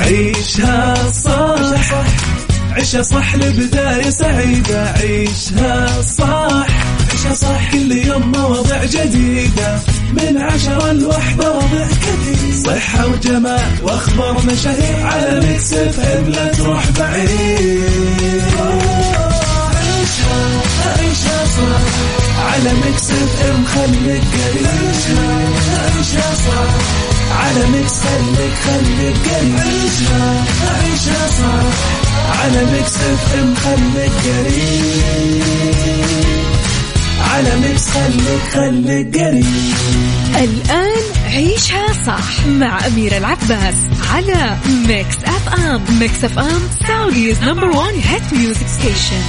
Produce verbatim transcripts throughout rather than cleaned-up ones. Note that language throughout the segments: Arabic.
عيشها صح عيشها صح لبداية سعيدة. عيشها صح عيشها صح كل يوم مواضيع جديدة من عشرة لوحدة وضع كثير صحة وجمال واخبار مشاهير على ميكس اف ام لا تروح بعيد. عيشها عيشها صح على ميكس اف ام خليك قريب. عيشها صح على ميكس خليك خليك قريب. عيشها عيشها صح على ميكس اف ام خليك قريب. على ميكس خليك خليك قريب. الآن عيشها صح مع أميرة العباس على ميكس اف ام. ميكس اف ام سعوديز نمبر وان هيت ميوزك ستيشن.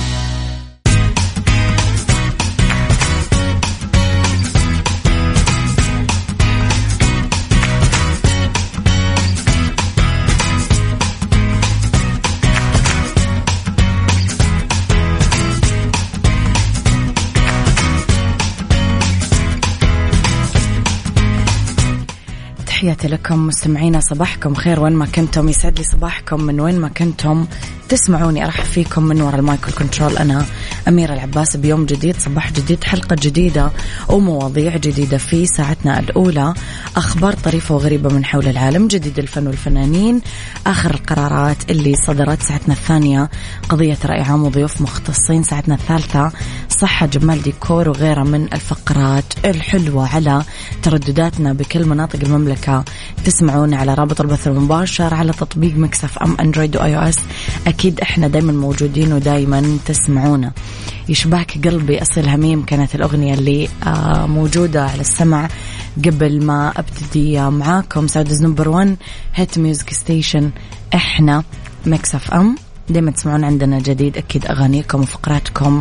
تحياتي لكم مستمعينا، صباحكم خير وين ما كنتم، يسعد لي صباحكم من وين ما كنتم تسمعوني. أرحب فيكم من وراء المايك والكنترول، أنا أميرة العباس بيوم جديد، صباح جديد، حلقة جديدة ومواضيع جديدة. في ساعتنا الأولى أخبار طريفة وغريبة من حول العالم، جديد الفن والفنانين، آخر القرارات اللي صدرت. ساعتنا الثانية قضية رأي عام وضيوف مختصين. ساعتنا الثالثة صحة جمال ديكور وغيرها من الفقرات الحلوة على تردداتنا بكل مناطق المملكة. تسمعون على رابط البث المباشر على تطبيق ميكس اف ام اندرويد واي او اس. اكيد احنا دايما موجودين ودايما تسمعونا. يشبهك قلبي اصل هميم كانت الاغنية اللي آه موجودة على السمع قبل ما ابتدي معاكم. سعوديز نمبر وان هيت ميوزك ستيشن، احنا ميكس اف ام. دايما تسمعون عندنا جديد، أكيد أغانيكم وفقراتكم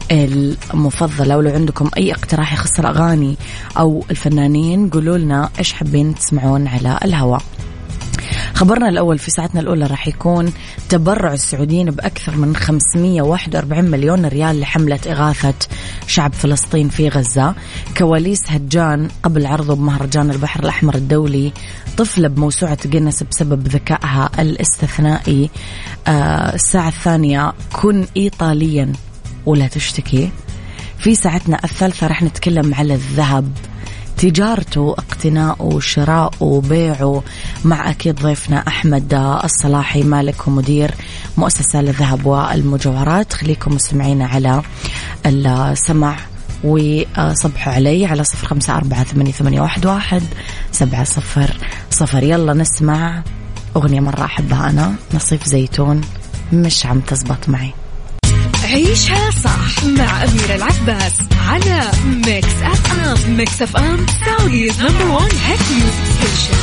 المفضلة. ولو عندكم أي اقتراح يخص الأغاني أو الفنانين قولوا لنا إيش حابين تسمعون على الهواء. خبرنا الأول في ساعتنا الأولى راح يكون تبرع السعوديين بأكثر من خمسمية وواحد وأربعين مليون ريال لحملة إغاثة شعب فلسطين في غزة. كواليس هجان قبل عرضه بمهرجان البحر الأحمر الدولي، طفلة بموسوعة جينيس بسبب ذكائها الاستثنائي. آه الساعة الثانية كن إيطاليا ولا تشتكي. في ساعتنا الثالثة راح نتكلم على الذهب، تجارته، اقتناؤه، شراؤه، بيعه، مع أكيد ضيفنا أحمد الصلاحي مالك ومدير مؤسسة للذهب والمجوهرات. خليكم مستمعين على السمع وصبحوا علي على صفر خمسة أربعة ثمانية ثمانية واحد واحد سبعة صفر صفر. يلا نسمع أغنية مرة أحبها أنا، نصيف زيتون، مش عم تزبط معي. عيشها صح مع أميرة العباس على ميكس اف ام. ميكس اف ام سعوديز نمبر وان هيت ميوزك ستيشن.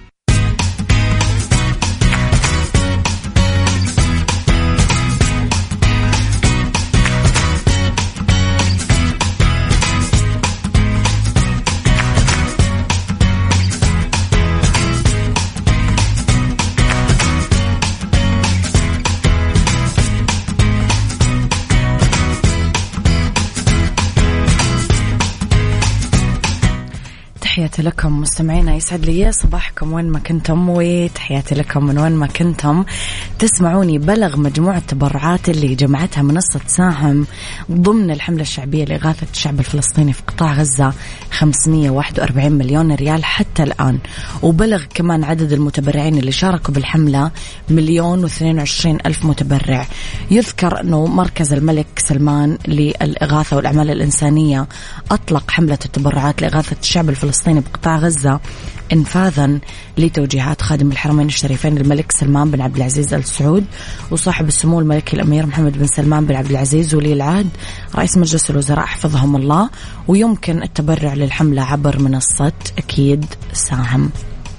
تحياتي لكم مستمعينا، يسعد لي صباحكم وين ما كنتم، وتحياتي لكم من وين ما كنتم تسمعوني. بلغ مجموع التبرعات اللي جمعتها منصة ساهم ضمن الحملة الشعبية لإغاثة الشعب الفلسطيني في قطاع غزة خمسمية وواحد وأربعين مليون ريال حتى الآن. وبلغ كمان عدد المتبرعين اللي شاركوا بالحملة مليون واثنين وعشرين ألف متبرع. يذكر أنه مركز الملك سلمان للإغاثة والأعمال الإنسانية أطلق حملة التبرعات لإغاثة الشعب الفلسطيني بقطاع غزة انفاذا لتوجيهات خادم الحرمين الشريفين الملك سلمان بن عبد العزيز آل سعود وصاحب السمو الملكي الأمير محمد بن سلمان بن عبد العزيز ولي العهد رئيس مجلس الوزراء حفظهم الله. ويمكن التبرع للحملة عبر منصة أكيد ساهم.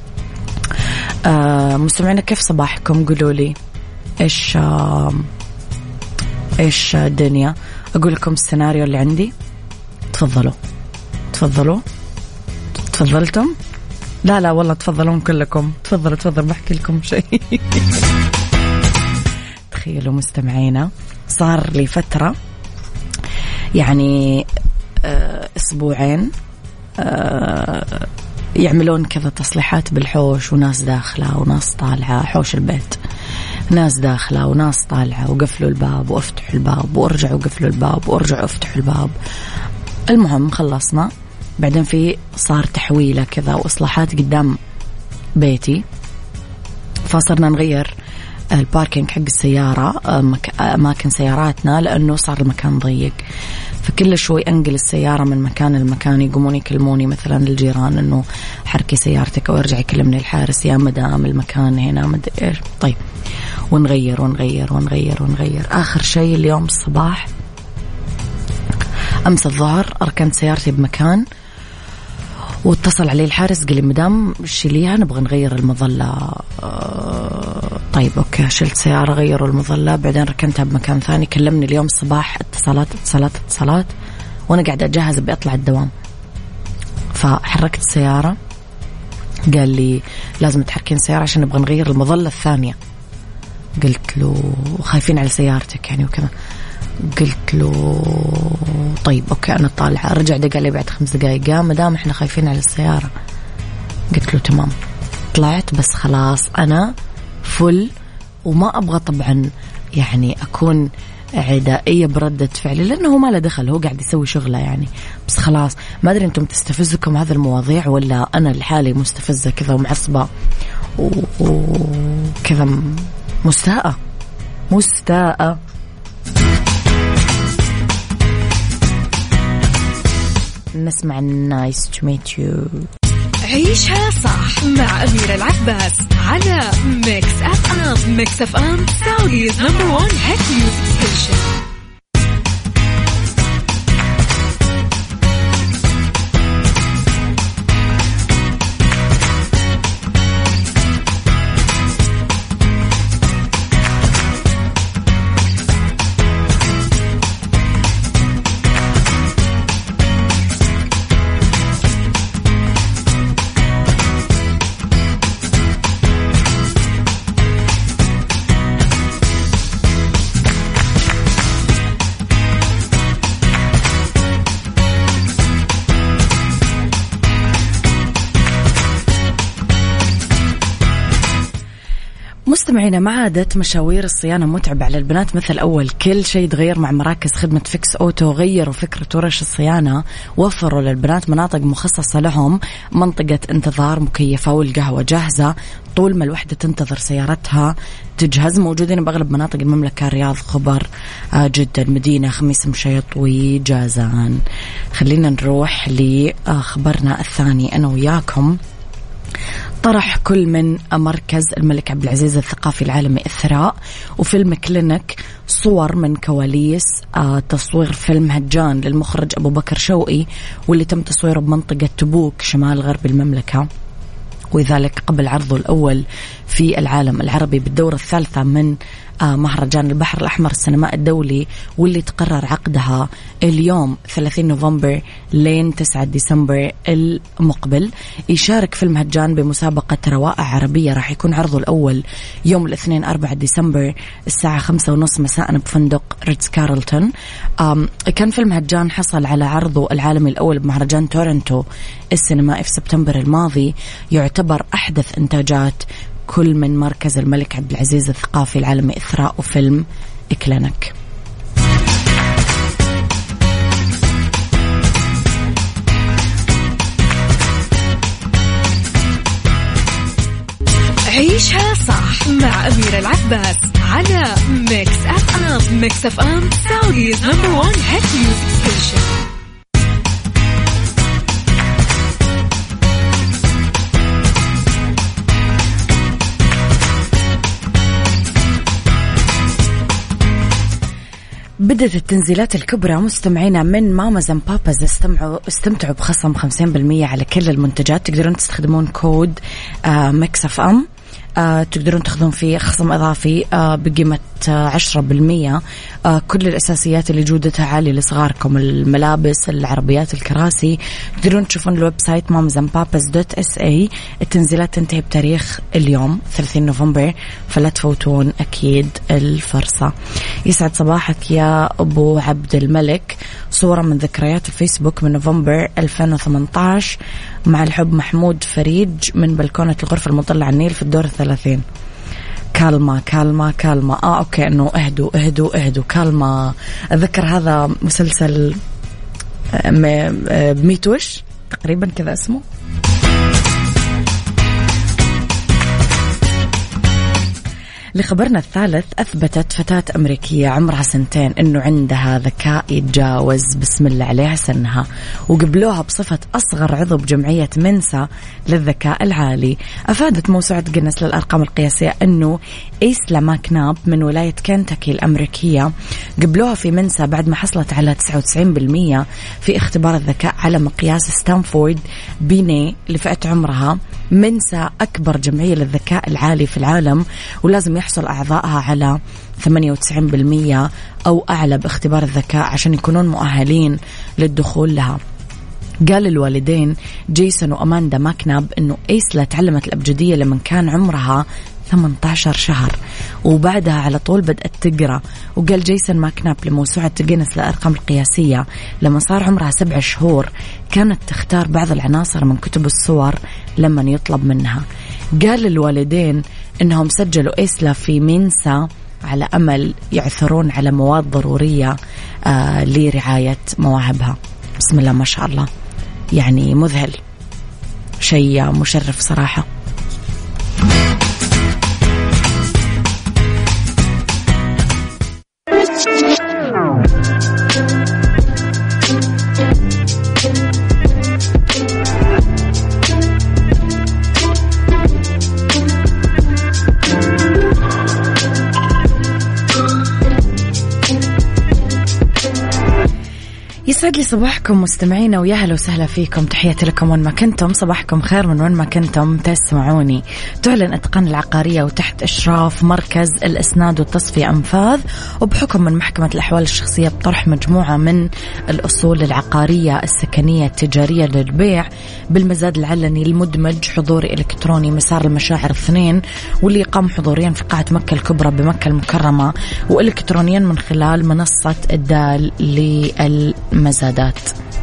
آه مستمعينا كيف صباحكم؟ قولوا لي إيش آه إيش الدنيا. أقول لكم السيناريو اللي عندي. تفضلوا تفضلوا تفضلتم؟ لا لا والله تفضلون كلكم. تفضلوا تفضلوا بحكي لكم شيء. تخيلوا مستمعينا صار لي فترة يعني أسبوعين يعملون كذا تصليحات بالحوش، وناس داخلة وناس طالعة حوش البيت، ناس داخلة وناس طالعة، وقفلوا الباب وافتحوا الباب وارجعوا قفلوا الباب وارجعوا افتحوا الباب. المهم خلصنا، بعدين في صار تحويلة كذا وإصلاحات قدام بيتي، فصرنا نغير الباركينج حق السيارة، أماكن سياراتنا، لأنه صار المكان ضيق. فكل شوي أنقل السيارة من مكان لمكان، يقومون يكلموني مثلا الجيران إنه حركي سيارتك، أو يرجع يكلمني الحارس يا مدام المكان هنا مد إيش. طيب ونغير ونغير ونغير ونغير. آخر شيء اليوم الصباح أمس الظهر أركنت سيارتي بمكان، واتصل علي الحارس قال لي مدام شيليها نبغى نغير المظلة. طيب أوكي، شلت سيارة غيروا المظلة، بعدين ركنتها بمكان ثاني. كلمني اليوم الصباح اتصالات اتصالات اتصالات وأنا قاعدة أجهز بأطلع الدوام، فحركت السيارة قال لي لازم تحركين السيارة عشان نبغى نغير المظلة الثانية. قلت له خايفين على سيارتك يعني وكذا. قلت له طيب أوكي أنا طالعة. رجع دق لي بعد خمس دقايق، قام مدام إحنا خايفين على السيارة. قلت له تمام. طلعت، بس خلاص أنا فل، وما أبغى طبعا يعني أكون عدائية بردة فعلي، لأنه ما له دخل، هو قاعد يسوي شغله يعني. بس خلاص ما أدري أنتم تستفزكم هذا المواضيع ولا أنا لحالي مستفزة كذا ومعصبة وكذا مستاءة مستاءة. نسمع نايس تو ميت يو. عيشها صح مع أميرة العباس على ميكس أف أم. ميكس أف أم سعوديز نمبر وان هيت ميوزك ستيشن. مستمعينا، ما عادت مشاوير الصيانة متعبة على البنات مثل أول. كل شيء تغير مع مراكز خدمة فيكس أوتو. غيروا فكرة ورش الصيانة، وفروا للبنات مناطق مخصصة لهم، منطقة انتظار مكيفة والقهوة جاهزة طول ما الوحدة تنتظر سيارتها تجهز. موجودين بأغلب مناطق المملكة، الرياض، خبر، جدة، المدينة، خميس مشيط وجازان. خلينا نروح لخبرنا الثاني أنا وياكم. طرح كل من مركز الملك عبد العزيز الثقافي العالمي الثراء وفيلم كلينك صور من كواليس تصوير فيلم هجان للمخرج أبو بكر شوقي، واللي تم تصويره بمنطقة تبوك شمال غرب المملكة، وذلك قبل عرضه الأول في العالم العربي بالدورة الثالثة من مهرجان البحر الأحمر السينمائي الدولي، واللي تقرر عقدها اليوم ثلاثين نوفمبر لين تسعة ديسمبر المقبل. يشارك فيلم هجان بمسابقة روائع عربية، راح يكون عرضه الأول يوم الاثنين أربعة ديسمبر الساعة خمسة ونص مساء بفندق ريتز كارلتون. كان فيلم هجان حصل على عرضه العالمي الأول بمهرجان تورنتو السينمائي في سبتمبر الماضي. يعتبر أحدث إنتاجات كل من مركز الملك عبد العزيز الثقافي العالمي إثراء وفيلم كلينك. عيشها صح مع أميرة العباس على ميكس أف أم. ميكس أف أم سعوديز نمبر وان هيت ميوزك ستيشن. بدأت التنزيلات الكبرى مستمعينا من ماماز اند باباز. استمعوا استمتعوا بخصم خمسين بالمية على كل المنتجات. تقدرون تستخدمون كود ميكس اف ام آه تقدرون تاخذون فيه خصم إضافي آه بقيمة آه عشرة بالمية. آه كل الأساسيات اللي جودتها عالية لصغاركم، الملابس، العربيات، الكراسي. تقدرون تشوفون الويب سايت مامز اند باباز دوت اس اي. التنزيلات تنتهي بتاريخ اليوم ثلاثين نوفمبر، فلا تفوتون أكيد الفرصة. يسعد صباحك يا أبو عبد الملك. صورة من ذكريات الفيسبوك من نوفمبر ألفين وثمانية عشر مع الحب محمود فريج من بلكونة الغرفة المطلة على النيل في الدور الثلاثين. كالما كالما كالما اه اوكي انه اهدوا اهدوا اهدوا كالما. اتذكر هذا مسلسل بميتوش تقريبا كذا اسمه. لخبرنا الثالث، أثبتت فتاة أمريكية عمرها سنتين أنه عندها ذكاء يتجاوز بسم الله عليها سنها، وقبلوها بصفة أصغر عضو بجمعية منسا للذكاء العالي. أفادت موسوعة جينيس للأرقام القياسية أنه إيسلا ماكناب من ولاية كنتاكي الأمريكية قبلوها في منسا بعد ما حصلت على تسعة وتسعين بالمية في اختبار الذكاء على مقياس ستانفورد بيني لفئة عمرها. منسا أكبر جمعية للذكاء العالي في العالم، ولازم يحصل أعضائها على ثمانية وتسعين بالمية أو أعلى باختبار الذكاء عشان يكونون مؤهلين للدخول لها. قال الوالدين جيسون وأماندا ماكناب إنه إيسلا تعلمت الأبجدية لما كان عمرها ثمانية عشر شهر، وبعدها على طول بدأت تقرأ. وقال جيسون ماكناب لموسوعة جينيس للأرقام القياسية لما صار عمرها سبع شهور كانت تختار بعض العناصر من كتب الصور لما يطلب منها. قال الوالدين إنهم سجلوا إيسلا في مينسا على أمل يعثرون على مواد ضرورية آه لرعاية مواهبها. بسم الله ما شاء الله، يعني مذهل، شيء مشرف صراحة. يسعد لي صباحكم مستمعينا، ويا هلا وسهلا فيكم. تحياتي لكم وين ما كنتم، صباحكم خير من وين ما كنتم تسمعوني. تعلن إتقان العقارية وتحت إشراف مركز الإسناد والتصفية أنفاذ، وبحكم من محكمة الأحوال الشخصية بطرح مجموعة من الأصول العقارية السكنية التجارية للبيع بالمزاد العلني المدمج حضوري إلكتروني مسار المشاعر اثنين، واللي يقام حضوريا في قاعة مكة الكبرى بمكة المكرمة وإلكترونيا من خلال منصة الدال للمزادات.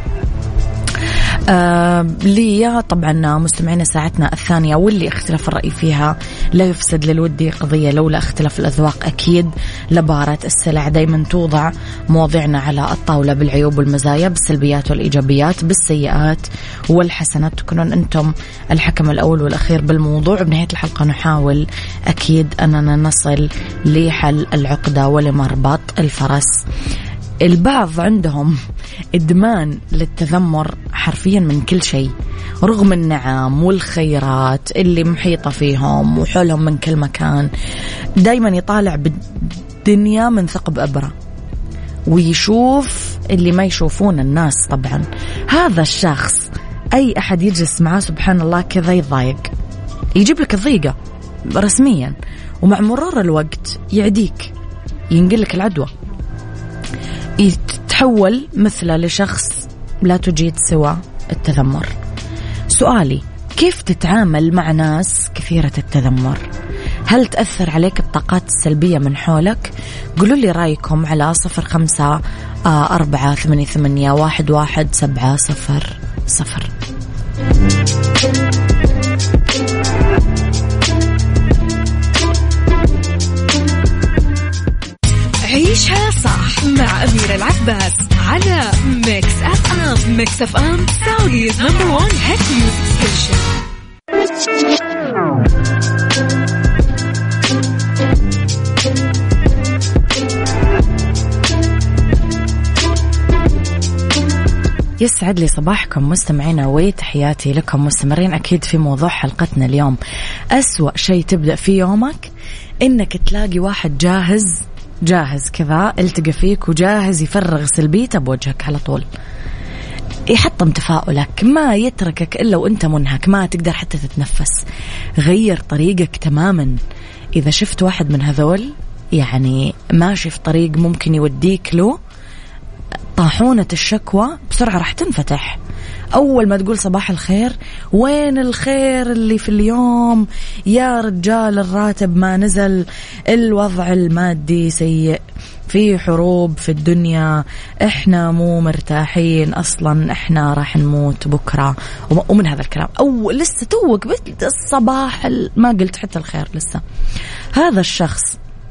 آه لي طبعا مستمعين ساعتنا الثانية واللي اختلاف الرأي فيها لا يفسد للودي قضية، لولا اختلاف الأذواق أكيد لبارة السلع. دايما توضع مواضيعنا على الطاولة بالعيوب والمزايا، بالسلبيات والإيجابيات، بالسيئات والحسنات. تكونون أنتم الحكم الأول والأخير بالموضوع. بنهاية الحلقة نحاول أكيد أننا نصل لحل العقدة ولمربط الفرس. البعض عندهم إدمان للتذمر حرفيا من كل شيء، رغم النعم والخيرات اللي محيطة فيهم وحولهم من كل مكان. دايما يطالع بالدنيا من ثقب أبرة ويشوف اللي ما يشوفون الناس. طبعا هذا الشخص أي أحد يجلس معاه سبحان الله كذا يضايق، يجيب لك الضيقة رسميا، ومع مرور الوقت يعديك، ينقلك العدوى، يتحول مثله لشخص لا تجيد سوى التذمر. سؤالي، كيف تتعامل مع ناس كثيرة التذمر؟ هل تأثر عليك الطاقات السلبية من حولك؟ قولوا لي رأيكم على صفر خمسة أربعة ثمانية ثمانية واحد واحد سبعة صفر صفر. عيشها صح مع أميرة العباس على ميكس أف أم. ميكس أف أم سعوديز نمبر وان هيت ميوزك ستيشن. يسعد لي صباحكم مستمعينا، وتحياتي لكم مستمرين أكيد في موضوع حلقتنا اليوم. أسوأ شيء تبدأ في يومك إنك تلاقي واحد جاهز جاهز كذا التقى فيك وجاهز يفرغ سلبيته بوجهك على طول. يحطم تفاؤلك، ما يتركك إلا وأنت منهك ما تقدر حتى تتنفس. غير طريقك تماما. إذا شفت واحد من هذول يعني ماشي في طريق ممكن يوديك له، طاحونة الشكوى بسرعة راح تنفتح. أول ما تقول صباح الخير، وين الخير اللي في اليوم يا رجال؟ الراتب ما نزل، الوضع المادي سيء، في حروب في الدنيا، احنا مو مرتاحين اصلا، احنا راح نموت بكرة، ومن هذا الكلام. او لسه توك الصباح ما قلت حتى الخير لسه. هذا الشخص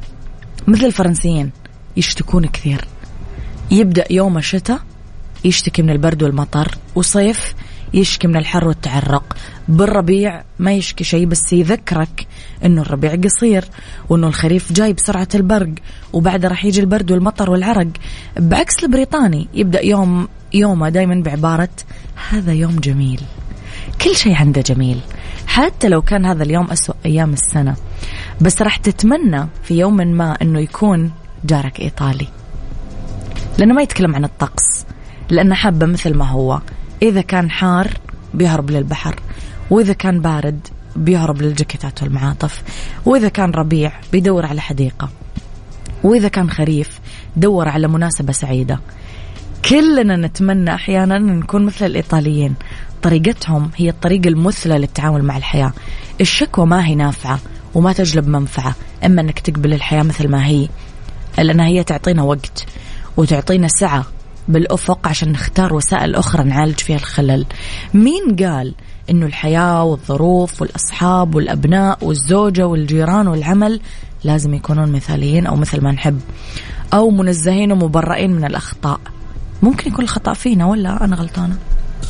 مثل الفرنسيين يشتكون كثير. يبدأ يوم الشتاء يشتكي من البرد والمطر، وصيف يشكي من الحر والتعرق، بالربيع ما يشكي شيء بس يذكرك انه الربيع قصير وانه الخريف جاي بسرعة البرق وبعده راح يجي البرد والمطر والعرق. بعكس البريطاني يبدأ يوم يومه دايما بعبارة هذا يوم جميل. كل شيء عنده جميل، حتى لو كان هذا اليوم أسوأ أيام السنة، بس راح تتمنى في يوم ما انه يكون جارك إيطالي، لأنه ما يتكلم عن الطقس، لأنه حابة مثل ما هو. إذا كان حار بيهرب للبحر، وإذا كان بارد بيهرب للجاكيتات والمعاطف، وإذا كان ربيع بيدور على حديقة، وإذا كان خريف دور على مناسبة سعيدة. كلنا نتمنى أحيانا نكون مثل الإيطاليين، طريقتهم هي الطريقة المثلى للتعامل مع الحياة. الشكوى ما هي نافعة وما تجلب منفعة، أما أنك تقبل الحياة مثل ما هي، لأنها هي تعطينا وقت وتعطينا سعة بالأفق عشان نختار وسائل أخرى نعالج فيها الخلل. مين قال إنه الحياة والظروف والأصحاب والأبناء والزوجة والجيران والعمل لازم يكونون مثاليين أو مثل ما نحب أو منزهين ومبرئين من الأخطاء؟ ممكن يكون الخطأ فينا، ولا أنا غلطانة؟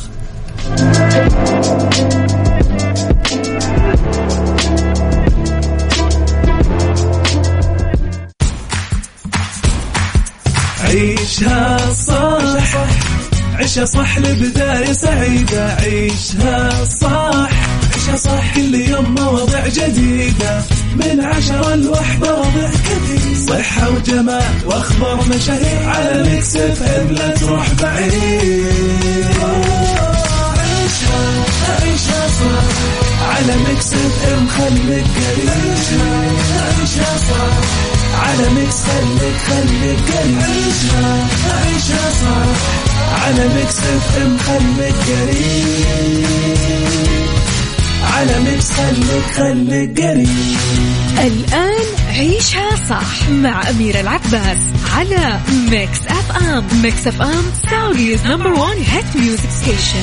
عيشها صح، عيشها صح لبداية سعيدة. عيشها صح، عيشها صح كل يوم مواضيع جديدة، من عشرة لوحدة وضع كثير، صحة وجمال واخبار مشاهير، على ميكس اف ام لا تروح بعيد. عيشها عيشها صح على ميكس اف ام، خليك قريب. عيشها صح على ميكس، خليك خليك قريب. عيشها عيشها صح على ميكس اف ام، خليك قريب. على ميكس خليك خليك قريب. الآن عيشها صح مع أميرة العباس على ميكس اف ام. ميكس اف ام سعوديز نمبر وان هيت ميوزك ستيشن.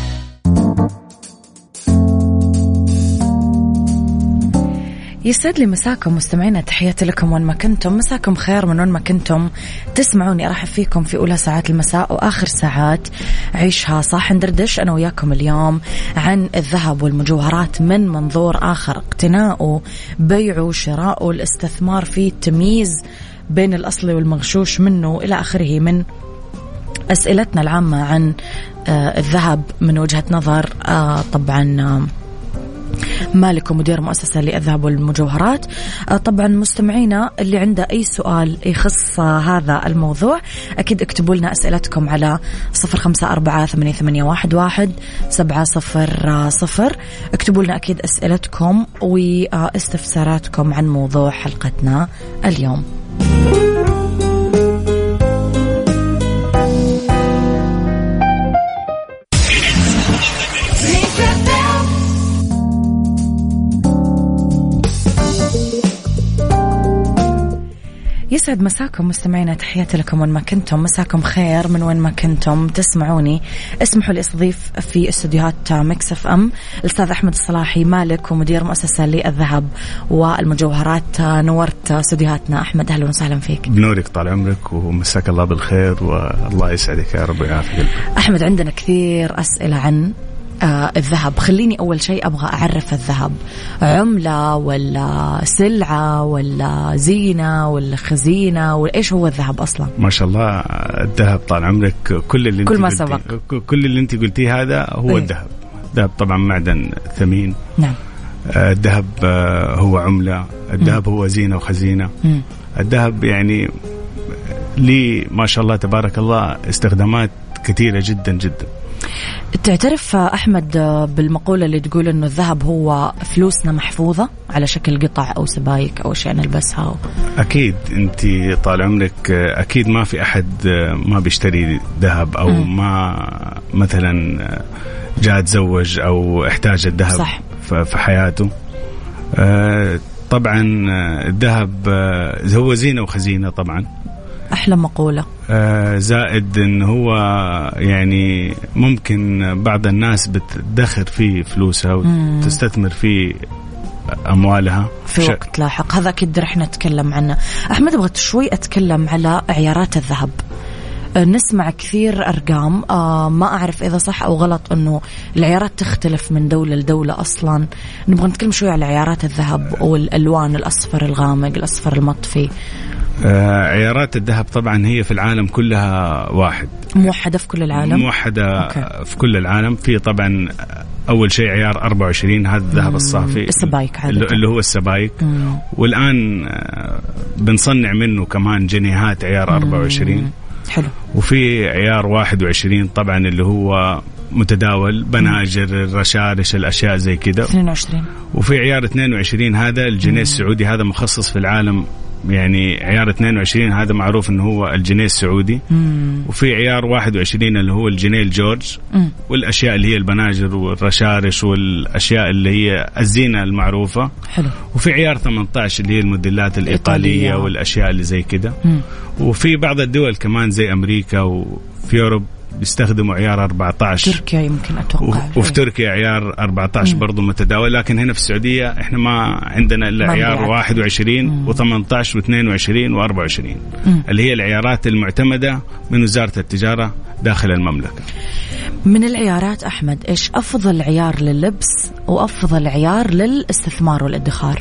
يسعد لي مساكم مستمعينا، تحياتي لكم وين ما كنتم، مساكم خير من وين ما كنتم تسمعوني. أرحب فيكم في أولى ساعات المساء وآخر ساعات عيشها صح. ندردش أنا وياكم اليوم عن الذهب والمجوهرات من منظور آخر، اقتناؤه، بيعه، شراؤه، الاستثمار فيه، التمييز بين الأصلي والمغشوش منه إلى آخره من أسئلتنا العامة عن آه الذهب من وجهة نظر آه طبعا آه مالك ومدير مؤسسة للذهب والمجوهرات. طبعا مستمعينا اللي عنده أي سؤال يخص هذا الموضوع أكيد اكتبوا لنا أسئلتكم على صفر خمسة أربعة ثمانية ثمانية واحد واحد سبعة صفر صفر. اكتبوا لنا أكيد أسئلتكم واستفساراتكم عن موضوع حلقتنا اليوم. يسعد مساكم مستمعينا، تحياتي لكم وين ما كنتم، مساكم خير من وين ما كنتم تسمعوني. اسمحوا لي استضيف في استديوهات ميكس اف ام الأستاذ أحمد الصلاحي، مالك ومدير مؤسسة للذهب والمجوهرات. نورت استديوهاتنا أحمد، أهلا وسهلا فيك. بنورك، طال عمرك ومساك الله بالخير والله يسعدك يا رب ويعافيك. أحمد عندنا كثير أسئلة عن آه الذهب. خليني أول شيء أبغى أعرف الذهب عملة ولا سلعة ولا زينة ولا خزينة، وإيش هو الذهب أصلا؟ ما شاء الله الذهب طال عمرك كل اللي كل ما انت سبق كل اللي انت قلتيه هذا هو إيه؟ الذهب. الذهب طبعا معدن ثمين. نعم. آه الذهب آه هو عملة. الذهب هو زينة وخزينة. م. الذهب يعني لي ما شاء الله تبارك الله استخدامات كثيرة جدا جدا. تعترف أحمد بالمقولة اللي تقول إنه الذهب هو فلوسنا محفوظة على شكل قطع أو سبايك أو أشياء نلبسها؟ أكيد. أنت طال عمرك أكيد ما في أحد ما بيشتري ذهب أو م. ما مثلا جاء تزوج أو احتاج الذهب في حياته. طبعا الذهب هو زينة وخزينة طبعا. أحلى مقولة. زائد إن هو يعني ممكن بعض الناس بتدخر فيه فلوسها وتستثمر فيه أموالها في ش... وقت لاحق. هذا أكيد رح نتكلم عنه. أحمد أبغى شوي أتكلم على عيارات الذهب. نسمع كثير أرقام، آه ما أعرف إذا صح أو غلط أنه العيارات تختلف من دولة لدولة أصلا. نبغى نتكلم شوي على عيارات الذهب والألوان، الأصفر الغامق، الأصفر المطفي. آه عيارات الذهب طبعا هي في العالم كلها واحد، موحدة في كل العالم. موحدة أوكي. في كل العالم. في طبعا أول شيء عيار أربعة وعشرين، هذا الذهب الصافي السبايك اللي هو السبايك. مم. والآن بنصنع منه كمان جنيهات عيار أربعة وعشرين. حلو. وفي عيار واحد وعشرين طبعا اللي هو متداول، بناجر، الرشارش، الأشياء زي كده. اثنين وعشرين. وفي عيار اثنين وعشرين هذا الجنيه السعودي، هذا مخصص في العالم يعني. عيار اثنين وعشرين هذا معروف انه هو الجنيه السعودي. مم. وفي عيار واحد وعشرين اللي هو الجنيه الجورج. مم. والاشياء اللي هي البناجر والرشارش والاشياء اللي هي الزينه المعروفه. حلو. وفي عيار ثمانية عشر اللي هي الموديلات الايطاليه إيطالية. والاشياء اللي زي كده. وفي بعض الدول كمان زي امريكا وفي اوروبا بيستخدموا عيار أربعة عشر. تركيا يمكن أتوقع. وفي تركيا عيار أربعة عشر برضو متداول. لكن هنا في السعودية إحنا ما عندنا إلا عيار واحد وعشرين وثمانية عشر واثنين وعشرين وأربعة وعشرين اللي هي العيارات المعتمدة من وزارة التجارة داخل المملكة. من العيارات أحمد إيش أفضل عيار لللبس وأفضل عيار للاستثمار والادخار؟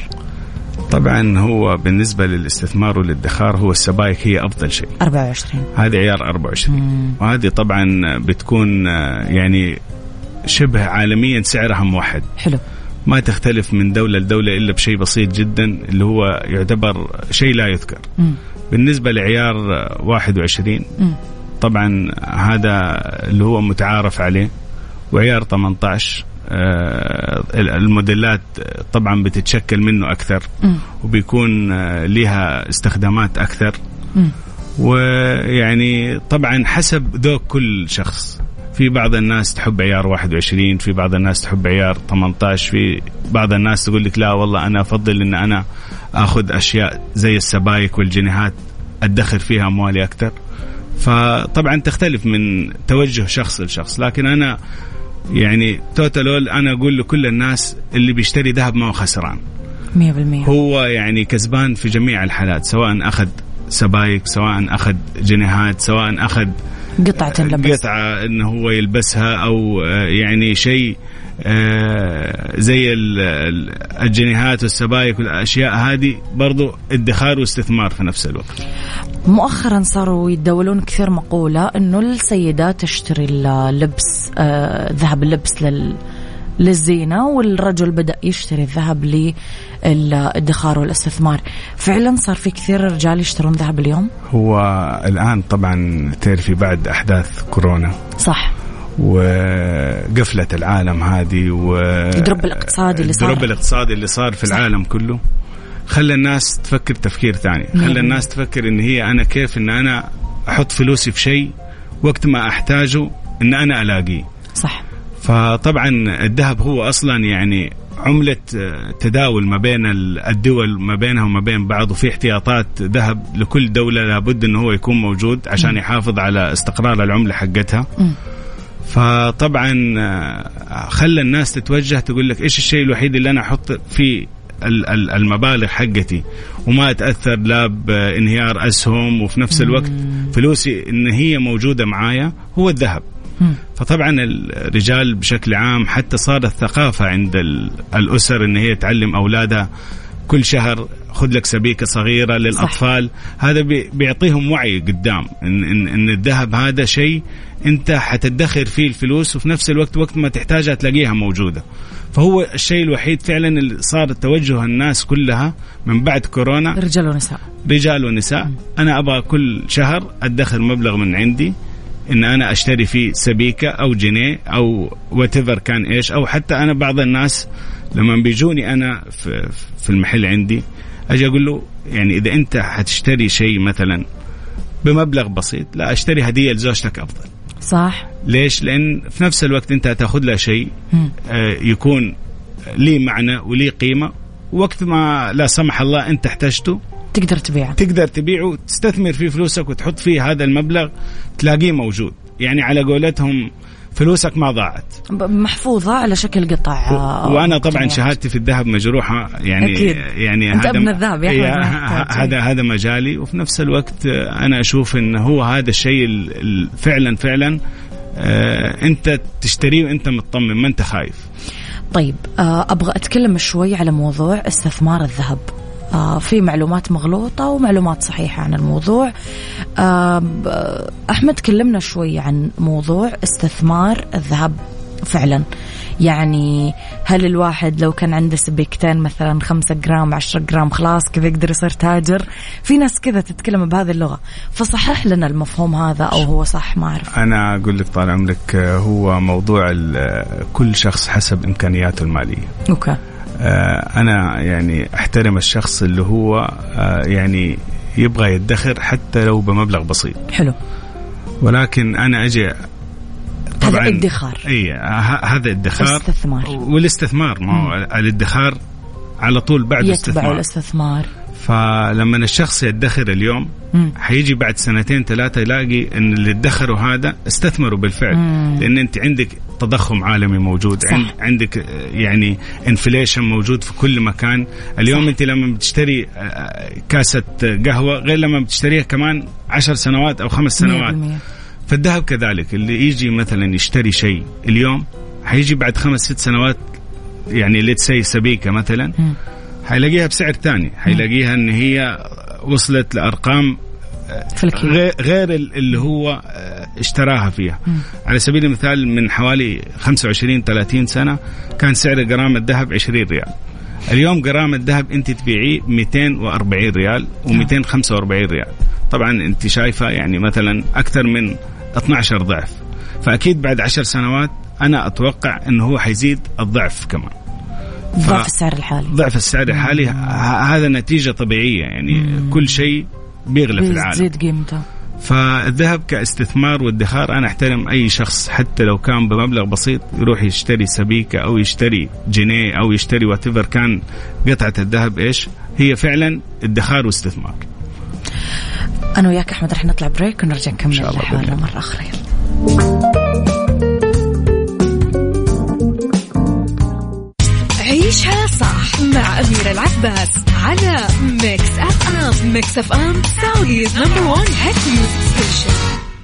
طبعا هو بالنسبة للاستثمار والادخار هو السبائك هي أفضل شيء. أربعة وعشرين هذه عيار أربعة وعشرين. مم. وهذه طبعا بتكون يعني شبه عالميا سعرها موحد. حلو. ما تختلف من دولة لدولة إلا بشيء بسيط جدا اللي هو يعتبر شيء لا يذكر. مم. بالنسبة لعيار واحد وعشرين مم. طبعا هذا اللي هو متعارف عليه. وعيار ثمانية عشر آه الموديلات طبعا بتتشكل منه أكثر. م. وبيكون آه لها استخدامات أكثر. م. ويعني طبعا حسب ذوق كل شخص. في بعض الناس تحب عيار واحد وعشرين، في بعض الناس تحب عيار ثمانية عشر، في بعض الناس تقول لك لا والله أنا أفضل إن أنا أخذ أشياء زي السبائك والجنيهات أدخر فيها أموالي أكثر. فطبعا تختلف من توجه شخص لشخص. لكن أنا يعني توتالول أنا أقول لكل الناس اللي بيشتري ذهب ما هو خسران مية بالمية. هو يعني كسبان في جميع الحالات، سواء أخذ سبايك، سواء أخذ جنيهات، سواء أخذ قطعة لبس. قطعة إنه هو يلبسها، أو يعني شيء زي الجنيهات والسبايك والأشياء هذه برضو ادخار واستثمار في نفس الوقت. مؤخرا صاروا يتداولون كثير مقولة إنه السيدات تشتري اللبس آه ذهب اللبس لل للزينة، والرجل بدأ يشتري الذهب للادخار والاستثمار. فعلا صار في كثير رجال يشترون ذهب اليوم. هو الآن طبعا تعرفي بعد أحداث كورونا صح، وقفلة العالم هذه والدروب الاقتصادي اللي صار الدروب الاقتصادي اللي صار في صح. العالم كله خلى الناس تفكر تفكير ثاني. خلى الناس تفكر إن هي أنا كيف إن أنا أحط فلوسي في شيء وقت ما أحتاجه إن أنا ألاقيه. صح. فطبعا الذهب هو أصلا يعني عملة تداول ما بين الدول، ما بينها وما بين بعض، وفي احتياطات ذهب لكل دولة لابد إنه هو يكون موجود عشان م. يحافظ على استقرار العملة حقتها. م. فطبعا خلى الناس تتوجه تقول لك إيش الشيء الوحيد اللي أنا أحط فيه المبالغ حقتي وما أتأثر لا بانهيار أسهم، وفي نفس الوقت فلوسي إن هي موجودة معايا، هو الذهب. فطبعا الرجال بشكل عام حتى صارت ثقافة عند الأسر إن هي تعلم أولادها كل شهر خذ لك سبيكة صغيرة للأطفال. صح. هذا بيعطيهم وعي قدام إن, إن, إن الذهب هذا شيء أنت حتدخر فيه الفلوس، وفي نفس الوقت وقت ما تحتاجها تلاقيها موجودة. فهو الشيء الوحيد فعلا اللي صار توجه الناس كلها من بعد كورونا، رجال ونساء، رجال ونساء. م. أنا أبغى كل شهر أدخر مبلغ من عندي إن أنا أشتري فيه سبيكة أو جنيه أو whatever كان إيش. أو حتى أنا بعض الناس لما بيجوني أنا في, في المحل عندي أجي أقول له يعني إذا أنت هتشتري شيء مثلا بمبلغ بسيط، لا أشتري هدية لزوجتك أفضل. صح. ليش؟ لأن في نفس الوقت أنت هتاخد له شيء آه يكون ليه معنى وليه قيمة، وقت ما لا سمح الله أنت احتجته تقدر تبيعه تقدر تبيعه، تستثمر فيه فلوسك وتحط فيه هذا المبلغ تلاقيه موجود. يعني على قولتهم فلوسك ما ضاعت، محفوظة على شكل قطع. و... وأنا طبعا شهادتي في الذهب مجروحة يعني أكيد. يعني أنت هذا ابن الذهب يا هذا هذا مجالي. وفي نفس الوقت أنا أشوف إن هو هذا الشيء فعلا فعلا آه أنت تشتريه وأنت مطمن ما أنت خايف. طيب آه أبغى أتكلم شوي على موضوع استثمار الذهب. آه في معلومات مغلوطة ومعلومات صحيحة عن الموضوع. آه أحمد كلمنا شوي عن موضوع استثمار الذهب فعلا. يعني هل الواحد لو كان عنده سبيكتين مثلا خمسة جرام عشرة جرام خلاص كذا يقدر يصير تاجر؟ في ناس كذا تتكلم بهذه اللغة، فصحح لنا المفهوم هذا أو هو صح؟ ما أعرف. أنا أقول لك طال عمرك هو موضوع كل شخص حسب إمكانياته المالية. أوكي. أنا يعني أحترم الشخص اللي هو يعني يبغى يدخر حتى لو بمبلغ بسيط. حلو. ولكن أنا أجي طبعا هذا ادخار. اي هذا ادخار. استثمار. والاستثمار ما هو الادخار على طول بعد يتبع الاستثمار. فلما الشخص يدخر اليوم حيجي بعد سنتين ثلاثة يلاقي ان اللي ادخروا هذا استثمروا بالفعل. مم. لان انت عندك تضخم عالمي موجود. صح. عندك يعني انفليشن موجود في كل مكان اليوم. صح. انت لما بتشتري كاسة قهوة غير لما بتشتريها كمان عشر سنوات او خمس سنوات. مية بالمية. فالذهب كذلك، اللي يجي مثلا يشتري شيء اليوم حيجي بعد خمس ست سنوات يعني لتسي سبيكة مثلا م. حيلاقيها بسعر ثاني، حيلاقيها ان هي وصلت لأرقام غير, غير اللي هو اشتراها فيها. م. على سبيل المثال من حوالي خمسة وعشرين ثلاثين سنة كان سعر جرام الذهب عشرين ريال. اليوم جرام الذهب انت تبيعيه مئتين وأربعين ريال ومئتين وخمسة وأربعين ريال. طبعا انت شايفة يعني مثلا أكثر من اثنا عشر ضعف. فأكيد بعد عشر سنوات أنا أتوقع أنه هو حيزيد الضعف كمان. ضعف السعر الحالي. ضعف السعر الحالي. هذا نتيجة طبيعية يعني. مم. كل شيء بيغلى في العالم. بيزيد قيمته. فالذهب كاستثمار وادخار أنا أحترم أي شخص حتى لو كان بمبلغ بسيط يروح يشتري سبيكة أو يشتري جنيه أو يشتري واتيفر كان قطعة الذهب إيش هي فعلا ادخار واستثمار. أنا وياك أحمد رح نطلع بريك ونرجع نكمل حوالنا مرة أخرى. عيشها صح مع أميرة العباس على ميكس أف أم. ميكس أف أم سعوديز نمبر وان هيت ميوزك ستيشن.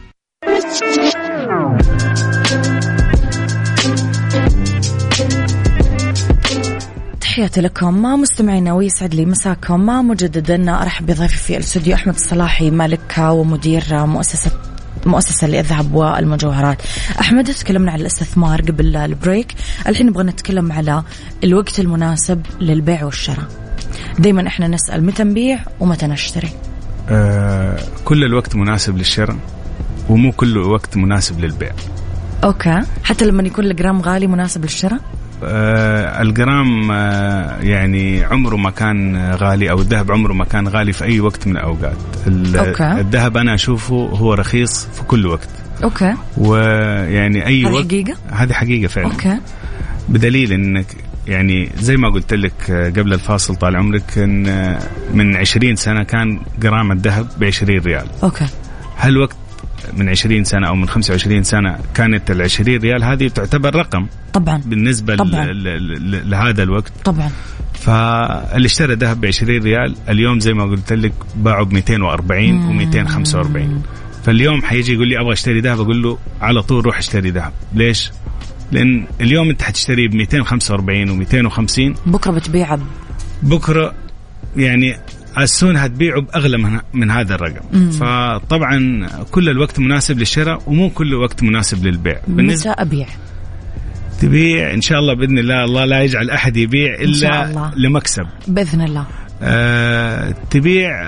تحياتي لكم ما مستمعينا ويسعد لي مساكم ما مجددا. أرحب بضيفي في الاستوديو أحمد الصلاحي مالك ومدير مؤسسة مؤسسة للذهب والمجوهرات. أحمد تكلمنا على الاستثمار قبل البريك، الحين نبغى نتكلم على الوقت المناسب للبيع والشراء. دايما احنا نسأل متى نبيع ومتى نشتري. آه كل الوقت مناسب للشراء ومو كل وقت مناسب للبيع. أوكي. حتى لما يكون الجرام غالي مناسب للشراء؟ آه الجرام آه يعني عمره ما كان غالي أو الذهب عمره ما كان غالي في أي وقت من الأوقات. الذهب أنا أشوفه هو رخيص في كل وقت. أوكي. ويعني أي وقت. حقيقة؟ هذه حقيقة فعلا. أوكي. بدليل إنك يعني زي ما قلت لك قبل الفاصل طال عمرك إن من عشرين سنة كان جرام الذهب بعشرين ريال. أوكي. هالوقت من عشرين سنة أو من خمسة وعشرين سنة كانت العشرين ريال هذه تعتبر رقم طبعا بالنسبة طبعا. لهذا الوقت طبعا. فاللي اشترى ذهب بعشرين ريال اليوم زي ما قلت لك باعوا بمئتين وأربعين ومئتين وخمسة وأربعين. فاليوم حيجي يقول لي أبغى اشتري ذهب أقول له على طول روح اشتري ذهب. ليش؟ لأن اليوم أنت حتشتري بمئتين وخمسة وأربعين ومئتين وخمسين بكرة بتبيع بكرة يعني السون هتبيعه بأغلى من, من هذا الرقم. مم. فطبعا كل الوقت مناسب للشراء ومو كل وقت مناسب للبيع. متى أبيع؟ تبيع إن شاء الله بإذن الله. الله لا يجعل أحد يبيع إلا لمكسب بإذن الله. آه تبيع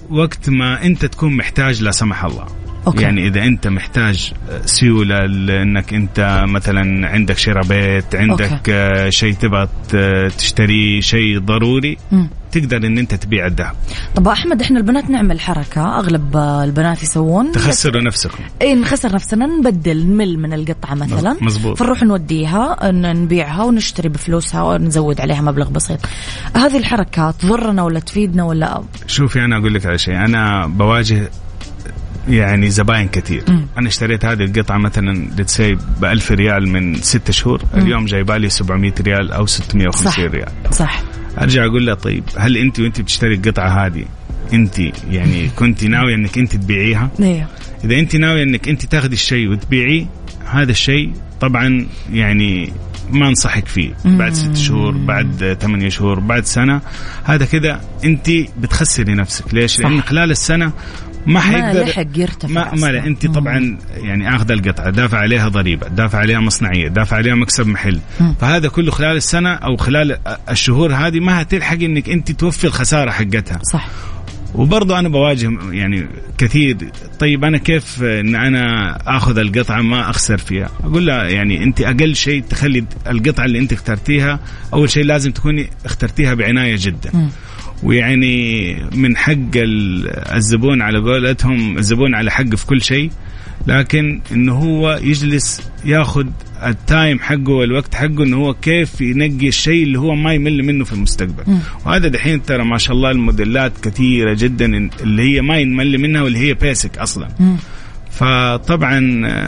وقت ما انت تكون محتاج لا سمح الله. أوكي. يعني إذا أنت محتاج سيولة لأنك أنت مثلا عندك شراء بيت، عندك أوكي. شيء تبغى تشتري شيء ضروري، م. تقدر إن أنت تبيع الذهب. طب أحمد، إحنا البنات نعمل حركة أغلب البنات يسوون، تخسروا نفسكم. إيه، نخسر نفسنا، نبدل نمل من القطعة مثلا، مزبوط. فنروح نوديها نبيعها ونشتري بفلوسها ونزود عليها مبلغ بسيط. هذه الحركة تضرنا ولا تفيدنا ولا؟ شوفي، أنا أقول لك على شيء. أنا بواجه يعني زباين كثير. م. أنا اشتريت هذه القطعة مثلا لتسي بألف ريال من ستة شهور، م. اليوم جايبالي سبعمية ريال أو ستمية وخمسين ريال. صح. أرجع أقول له طيب، هل أنت وأنت بتشتري القطعة هذه أنت يعني كنت ناوية أنك أنت تبيعيها؟ أيوه. إذا أنت ناوية أنك أنت تاخذي الشيء وتبيعيه، هذا الشيء طبعا يعني ما انصحك فيه. م. بعد ست شهور، بعد ثمانية شهور، بعد سنة، هذا كده أنت بتخسري نفسك. ليش؟ صح. لأن خلال السنة ما حيقدر، ما لحق يرتفع. ما, ما لا انت طبعا يعني اخذ القطعه، دافع عليها ضريبه، دافع عليها مصنعيه، دافع عليها مكسب محل، م. فهذا كله خلال السنه او خلال الشهور هذه ما هتلحق انك انت توفي الخساره حقتها. صح. وبرضه انا بواجه يعني كثير، طيب انا كيف ان انا اخذ القطعه ما اخسر فيها؟ اقول لها يعني انت اقل شيء تخلي القطعه اللي انت اخترتيها، اول شيء لازم تكوني اخترتيها بعنايه جدا. م. ويعني من حق الزبون على قولتهم، الزبون على حق في كل شيء، لكن انه هو يجلس ياخذ التايم حقه والوقت حقه انه هو كيف ينقي الشيء اللي هو ما يمل منه في المستقبل. م. وهذا دحين ترى ما شاء الله الموديلات كثيرة جدا اللي هي ما يمل منها واللي هي بيسك اصلا. م. فطبعا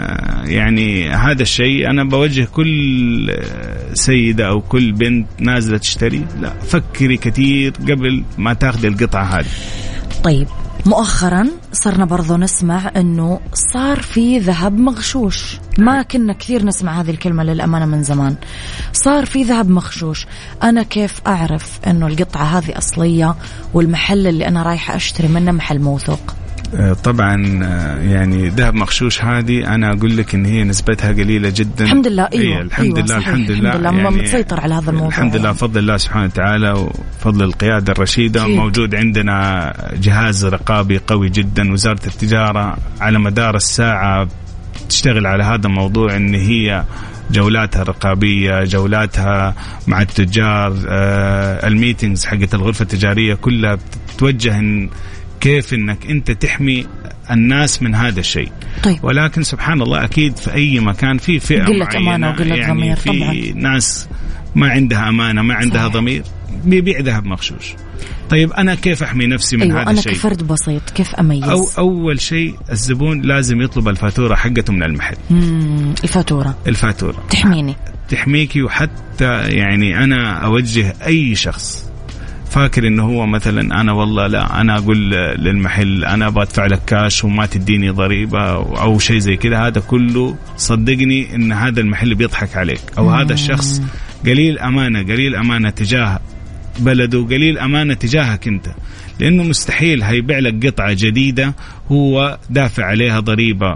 يعني هذا الشيء أنا بوجه كل سيدة أو كل بنت نازلة تشتري، لا فكري كثير قبل ما تاخذي القطعة هذه. طيب، مؤخرا صرنا برضو نسمع أنه صار في ذهب مغشوش. ما كنا كثير نسمع هذه الكلمة للأمانة من زمان. صار في ذهب مغشوش. أنا كيف أعرف أنه القطعة هذه أصلية والمحل اللي أنا رايحة أشتري منه محل موثوق؟ طبعا يعني ذهب مغشوش هذه أنا أقول لك إن هي نسبتها قليلة جدا. الحمد لله. أيوة. إيه الحمد أيوة لله. الحمد لله. الحمد لله يعني متسيطر على هذا الموضوع. الحمد لله، فضل الله سبحانه وتعالى وفضل القيادة الرشيدة. فيه. موجود عندنا جهاز رقابي قوي جدا، وزارة التجارة على مدار الساعة تشتغل على هذا الموضوع، إن هي جولاتها الرقابية، جولاتها مع التجار، آه الميتينجز حقت الغرفة التجارية كلها بتتوجه إن كيف انك انت تحمي الناس من هذا الشيء. طيب. ولكن سبحان الله اكيد في اي مكان في فئة قلة معينة، أمانة وقلة يعني ضمير. في طبعا. ناس ما عندها أمانة، ما عندها صحيح. ضمير، بيبيع ذهب مغشوش. طيب أنا كيف أحمي نفسي من أيوة هذا الشيء؟ أنا كفرد بسيط كيف أميز؟ أو أول شيء الزبون لازم يطلب الفاتورة حقته من المحل. مم. الفاتورة الفاتورة تحميني، تحميكي. وحتى يعني أنا أوجه أي شخص فاكر إنه هو مثلا أنا والله لا أنا أقول للمحل أنا بدفع لك كاش وما تديني ضريبة أو شيء زي كده، هذا كله صدقني إن هذا المحل بيضحك عليك، أو مم. هذا الشخص قليل أمانة، قليل أمانة تجاه بلده، قليل أمانة تجاهك أنت، لأنه مستحيل هيبيع لك قطعة جديدة هو دافع عليها ضريبة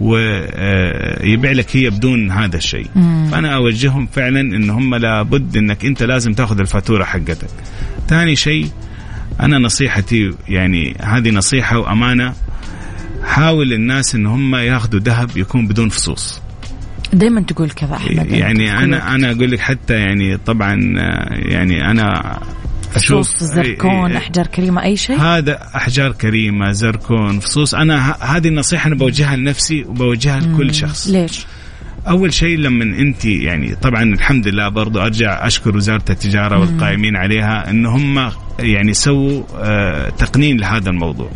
ويبيع لك هي بدون هذا الشيء. مم. فأنا أوجههم فعلا إن هم لابد إنك أنت لازم تأخذ الفاتورة حقتك. ثاني شيء أنا نصيحتي يعني هذه نصيحة وأمانة، حاول الناس إن هم يأخذوا ذهب يكون بدون فصوص. دايما تقول كذا أحمد. يعني أنا أنا أقول لك حتى يعني طبعا يعني أنا فصوص زركون أحجار كريمة أي شيء، هذا أحجار كريمة زركون فصوص. أنا هذه النصيحة أنا بوجهها لنفسي وبوجهها لكل شخص. ليش؟ أول شيء لما أنت يعني طبعا الحمد لله برضو أرجع أشكر وزارة التجارة والقائمين عليها إن هم يعني سووا آه تقنين لهذا الموضوع.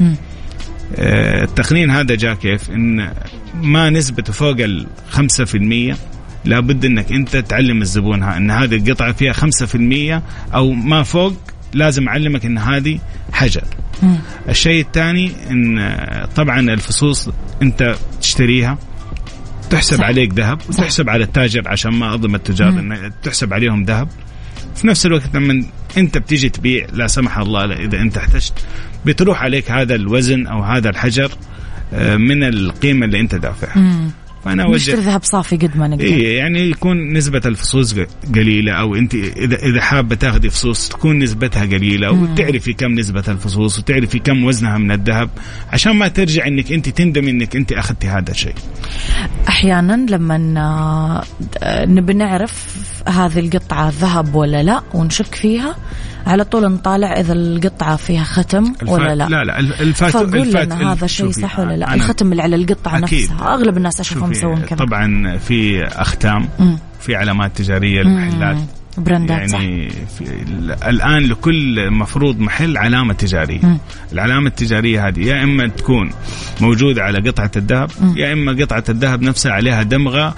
آه التقنين هذا جاء كيف إن ما نسبته فوق الخمسة في المية لابد إنك أنت تعلم الزبون إن هذه القطعة فيها خمسة في المية أو ما فوق، لازم أعلمك إن هذه حجر. مم. الشيء الثاني إن طبعا الفصوص أنت تشتريها تحسب صح. عليك ذهب وتحسب على التاجر عشان ما أظلم التجار إن تحسب عليهم ذهب. في نفس الوقت لما أنت بتيجي تبيع لا سمح الله إذا أنت احتجت بتروح عليك هذا الوزن أو هذا الحجر من القيمة اللي أنت دافعها. فأنا نشتري ذهب صافي قد ما نقدر. إيه يعني يكون نسبة الفصوص قليلة، أو أنت إذا إذا حابة تاخذي فصوص تكون نسبتها قليلة، وتعرفي كم نسبة الفصوص وتعرفي كم وزنها من الذهب، عشان ما ترجع إنك أنت تندم إنك أنت أخذتي هذا الشيء. أحيانا لما نبي نعرف هذه القطعة ذهب ولا لا ونشك فيها، على طول نطالع إذا القطعة فيها ختم ولا لا. لا لا الفات فقول لنا هذا الشيء صح ولا لا. الختم اللي على القطعة نفسها أغلب الناس أشوفهم يسوون كذا. طبعا في أختام، م. في علامات تجارية المحلات، براندات يعني في الآن لكل مفروض محل علامة تجارية. م. العلامة التجارية هذه يا إما تكون موجودة على قطعة الذهب، يا إما قطعة الذهب نفسها عليها دمغة،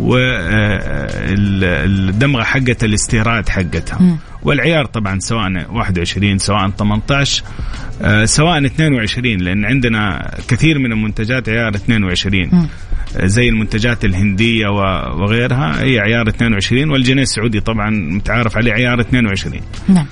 والدمغة حقة الاستيراد حقتها. م. والعيار طبعا سواء واحد وعشرين سواء ثمانية عشر سواء اثنين وعشرين، لأن عندنا كثير من المنتجات عيار اثنين وعشرين. م. زي المنتجات الهندية وغيرها هي عيار اثنين وعشرين، والجنيه السعودي طبعا متعارف عليه عيار اثنين وعشرين. نعم.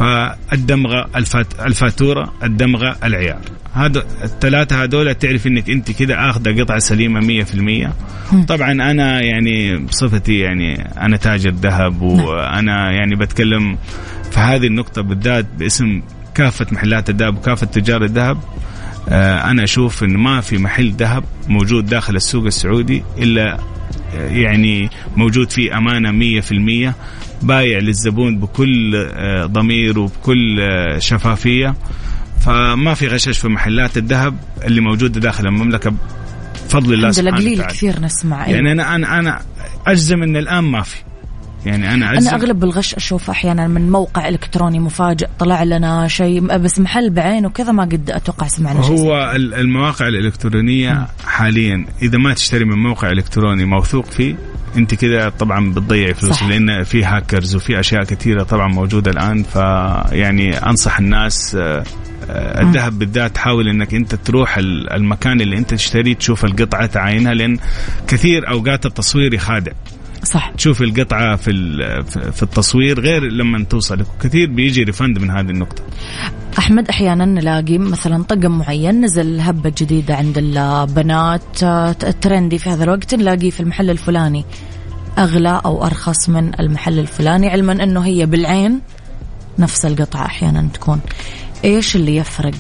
فالدمغة الفاتورة الدمغة العيار، هذا الثلاثة هذول تعرف انك انت كده اخذ قطعة سليمة مية في المية. طبعا انا يعني بصفتي يعني انا تاجر ذهب، وانا يعني بتكلم في هذه النقطة بالذات باسم كافة محلات الذهب وكافة تجار الذهب. أنا أشوف إن ما في محل ذهب موجود داخل السوق السعودي إلا يعني موجود فيه أمانة مية في المية، بايع للزبون بكل ضمير وبكل شفافية. فما في غشش في محلات الذهب اللي موجودة داخل المملكة بفضل الله سبحانه وتعالى. قليل كثير نسمع يعني أنا أنا أنا أجزم إن الآن ما في. يعني أنا أنا أغلب الغش أشوف أحيانا من موقع إلكتروني مفاجئ طلع لنا شيء، بس محل بعين وكذا ما قد أتوقع سمعنا شيء. هو المواقع الإلكترونية م. حاليا إذا ما تشتري من موقع إلكتروني موثوق فيه أنت كده طبعا بتضيع فلوس، لأن في هاكرز وفي أشياء كثيرة طبعا موجودة الآن. فيعني أنصح الناس الذهب بالذات حاول انك انت تروح المكان اللي انت تشتري تشوف القطعة تعاينها، لأن كثير أوقات التصوير يخادع. صح. تشوف القطعة في في التصوير غير لما توصل، كثير بيجي ريفند من هذه النقطة. أحمد أحيانا نلاقي مثلا طقم معين نزل هبة جديدة عند البنات الترندي في هذا الوقت، نلاقيه في المحل الفلاني أغلى أو أرخص من المحل الفلاني، علما أنه هي بالعين نفس القطعة أحيانا تكون. إيش اللي يفرق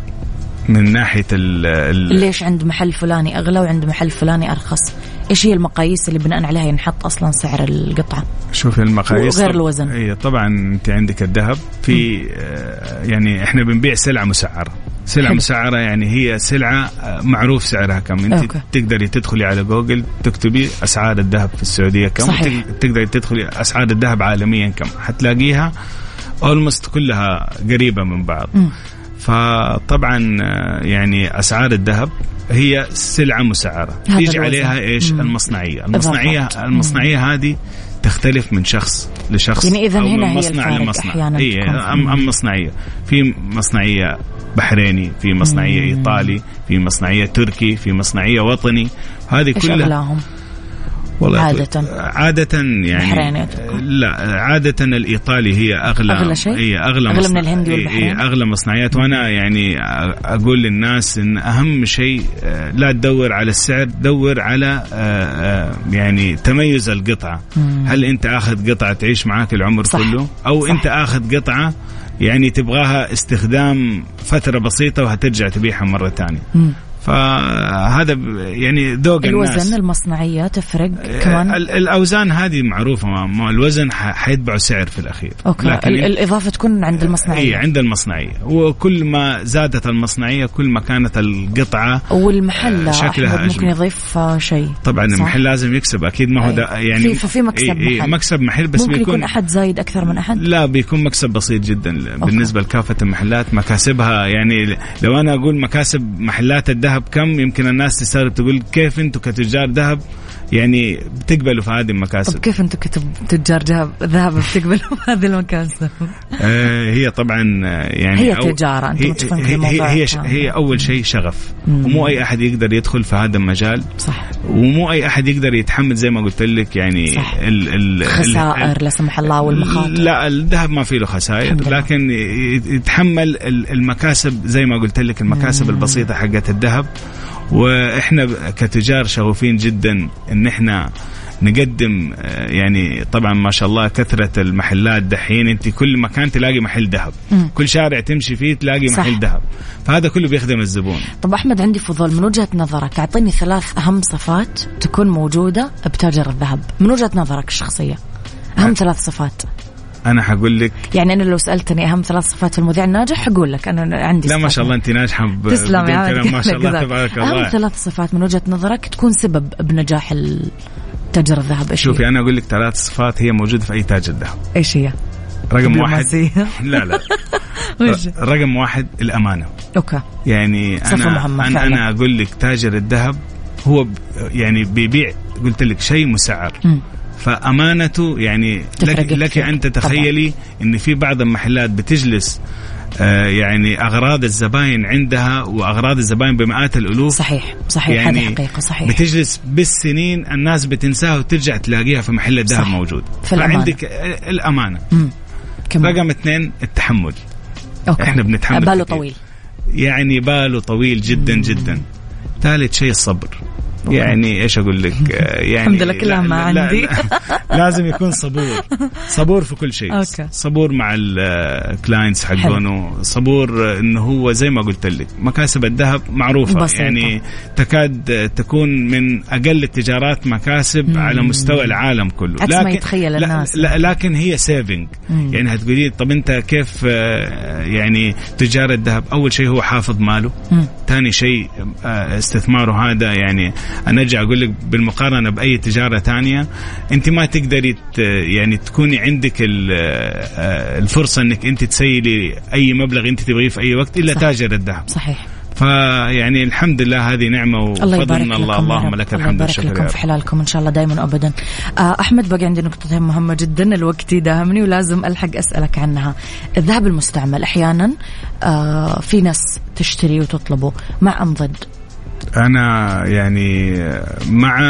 من ناحية ال ال ليش عند محل فلاني أغلى وعند محل فلاني أرخص؟ إيش هي المقاييس اللي بناء عليها ينحط أصلا سعر القطعة؟ شوف المقاييس غير الوزن. هي طبعا أنت عندك الذهب في آه يعني إحنا بنبيع سلعة مسعرة. سلعة حلو. مسعرة يعني هي سلعة معروف سعرها كم. أنت أوكي. تقدري تدخلي على جوجل تكتبي أسعار الذهب في السعودية كم، صحيح. تقدري تدخلي أسعار الذهب عالميا كم، حتلاقيها almost كلها قريبة من بعض. م. فطبعا يعني أسعار الذهب هي سلعة مسعرة، يجي عليها إيش؟ مم. المصنعية المصنعية إضافات. المصنعية هذه تختلف من شخص لشخص، يعني إذن أو هنا من مصنع لمصنع. هي أم, أم مصنعية، في مصنعية بحريني، في مصنعية مم. إيطالي، في مصنعية تركي، في مصنعية وطني. هذه كلها والله عادة عادة يعني لا عادة الإيطالي هي أغلى أغلى شيء، هي أغلى, أغلى من الهندي والبحرين، أغلى مصنعيات. وأنا يعني أقول للناس إن أهم شيء لا تدور على السعر، دور على يعني تميز القطعة. مم. هل أنت أخذ قطعة تعيش معاك العمر صح. كله، أو صح. أنت أخذ قطعة يعني تبغاها استخدام فترة بسيطة وهترجع تبيعها مرة تانية. مم. فهذا يعني ذوق الناس. الوزن المصنعية تفرق كمان. الأوزان هذه معروفة، ما الوزن حيتبع سعر في الأخير. أوكي. لكن الإضافة تكون عند المصنعية. إيه عند المصنعية، وكل ما زادت المصنعية كل ما كانت القطعة والمحل شكلها ممكن يضيف شيء. طبعا صح؟ المحل لازم يكسب أكيد، ما هو ده يعني في في مكسب إيه محل. مكسب محل بس ممكن بيكون يكون أحد زايد أكثر من أحد. لا بيكون مكسب بسيط جدا. أوكي. بالنسبة لكافة المحلات مكاسبها يعني لو أنا أقول مكاسب محلات الذهب كم، يمكن الناس تستغرب تقول كيف انتم كتجار ذهب يعني بتقبلوا في هذه المكاسب؟ طب كيف انتم كتجار ذهب ذهب بتقبلوا في هذه المكاسب؟ آه هي طبعا يعني هي تجارة، انتم تفهمون في الموضوع. هي, هي, هي اول شيء شغف. مم. ومو اي احد يقدر يدخل في هذا المجال. صح. ومو اي احد يقدر يتحمل زي ما قلت لك يعني ال ال خسائر لا سمح الله والمخاطر. لا الذهب ما فيه له خسائر، لكن يتحمل المكاسب زي ما قلت لك، المكاسب مم. البسيطة حقت الذهب. وإحنا كتجار شغوفين جدا إن إحنا نقدم يعني طبعا ما شاء الله كثرة المحلات دحين، انت كل مكان تلاقي محل ذهب، كل شارع تمشي فيه تلاقي صح. محل ذهب، فهذا كله بيخدم الزبون. طب أحمد عندي فضول من وجهة نظرك، أعطيني ثلاث أهم صفات تكون موجودة بتاجر الذهب من وجهة نظرك الشخصية، أهم ثلاث صفات. أنا حقول لك يعني أنا لو سألتني أهم ثلاث صفات في المذيع الناجح حقول لك أنا عندي لا ما شاء الله أنت ناجحة تسلم يا ما شاء الله تبارك الله. أهم ثلاث صفات من وجهة نظرك تكون سبب بنجاح تاجر الذهب. شوفي أنا أقول لك ثلاث صفات هي موجودة في أي تاجر ذهب. إيش هي؟ رقم واحد لا لا رقم واحد الأمانة. أوكي. يعني أنا أنا, أنا أقول لك تاجر الذهب هو يعني بيبيع قلت لك شيء مسعر م. فأمانته يعني لك, لك أن تتخيلي إن في بعض المحلات بتجلس آه يعني أغراض الزباين عندها وأغراض الزباين بمئات الألوف. صحيح صحيح يعني هذه حقيقة صحيح. بتجلس بالسنين الناس بتنساها وترجع تلاقيها في محل الذهب موجود. فعندك الأمانة. رقم اثنين التحمل. أوكي. إحنا بنتحمل باله كتير. طويل يعني باله طويل جدا مم. جدا. ثالث شيء الصبر. يعني ايش اقول لك يعني الحمد لله كلها ما عندي. لا لا لازم يكون صبور صبور في كل شيء. أوكي. صبور مع الكلاينتس حقونه، صبور انه هو زي ما قلت لك مكاسب الذهب معروفه بسيطة. يعني تكاد تكون من اقل التجارات مكاسب مم. على مستوى العالم كله، لكن ما يتخيل الناس. لا لكن هي سيفنج. يعني هتقولي طب انت كيف يعني تجار الذهب؟ اول شيء هو حافظ ماله، ثاني شيء استثماره هذا يعني أنا أرجع أقول لك بالمقارنة بأي تجارة تانية أنت ما تقدري يعني تكوني عندك الفرصة أنك أنت تسيلي أي مبلغ أنت تبغيه في أي وقت إلا صح. تاجر الذهب. صحيح. فيعني الحمد لله هذه نعمة وفضل من الله، اللهم لك الحمد والشكر. الله يبارك لكم في حلالكم إن شاء الله دائما أبدا. أحمد بقى عندي نقطتين مهمة جدا، الوقت يداهمني ولازم ألحق أسألك عنها. الذهب المستعمل أحيانا في ناس تشتري وتطلبه، مع أم ضد؟ أنا يعني مع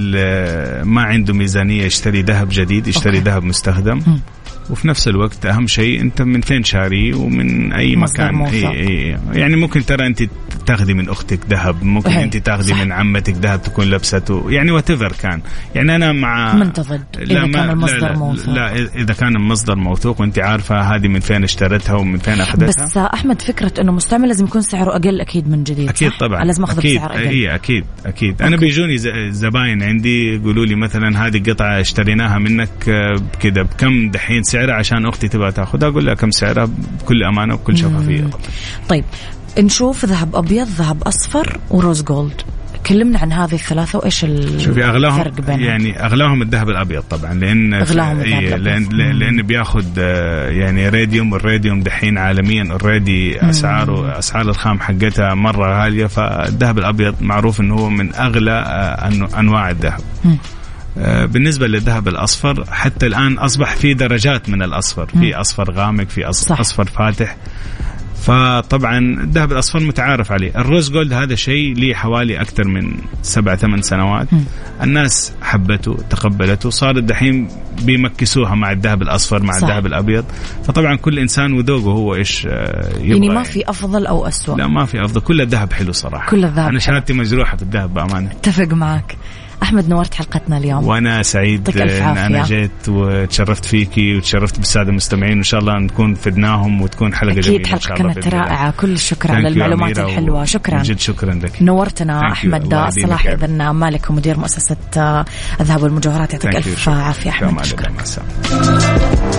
ما عنده ميزانية يشتري ذهب جديد، يشتري ذهب مستخدم م. وفي نفس الوقت أهم شيء أنت من فين شاري ومن أي مكان. أي أي يعني ممكن ترى أنت تاخذي من أختك ذهب، ممكن أنت تاخذي من عمتك ذهب تكون لبسته، يعني واتيفر كان. يعني أنا مع من تضد إذا كان المصدر موثوق. لا إذا كان المصدر موثوق وأنت عارفة هذه من فين اشترتها ومن فين أخذتها. بس أحمد فكرة إنه مستعمل لازم يكون سعره أقل أكيد من جديد. أكيد طبعا لازم أخذ بسعر أقل. هي أكيد أكيد. أنا بيجوني زباين عندي يقولوا لي مثلا هذه قطعة اشتريناها منك كده بكم دحين سعرها عشان أختي تبغى تأخذها، أقول لها كم سعرها بكل أمانة وبكل شفافية. طيب نشوف ذهب أبيض، ذهب أصفر، وروز جولد. كلمنا عن هذه الثلاثة وإيش الفرق بينهم. يعني أغلاهم الذهب الأبيض طبعا، لأن إيه لأن, لأن بياخد يعني راديوم، والراديوم دحين عالميا اوريدي أسعاره أسعار الخام حقتها مرة غالية، فالذهب الأبيض معروف إنه هو من أغلى أنواع الذهب. بالنسبة للذهب الأصفر حتى الآن أصبح في درجات من الأصفر، في أصفر غامق، في أصفر فاتح. فطبعا الذهب الأصفر متعارف عليه. الروز جولد هذا شيء ليه حوالي أكثر من سبع ثمان سنوات. م. الناس حبته تقبلته، صارت دحين بيمكسوها مع الذهب الأصفر مع صح. الذهب الأبيض. فطبعا كل إنسان وذوقه هو إيش يبغى. يعني ما في أفضل أو أسوأ. لا ما في أفضل، كل الذهب حلو صراحة. كل الذهب أنا شهادتي مجروحة في الذهب بأمانة. اتفق معك. أحمد نورت حلقتنا اليوم، وأنا سعيد إن أنا جيت وتشرفت فيكي وتشرفت بالسادة المستمعين، وإن شاء الله نكون فدناهم وتكون حلقة أكيد جميلة. حلقة إن شاء الله كانت رائعة. كل الشكر على المعلومات الحلوة. شكرا جد شكرا لك، نورتنا. أحمد صلاح إذن مالك ومدير مؤسسة الذهب والمجوهرات، يعطيك ألف عافية أحمد. شكرا.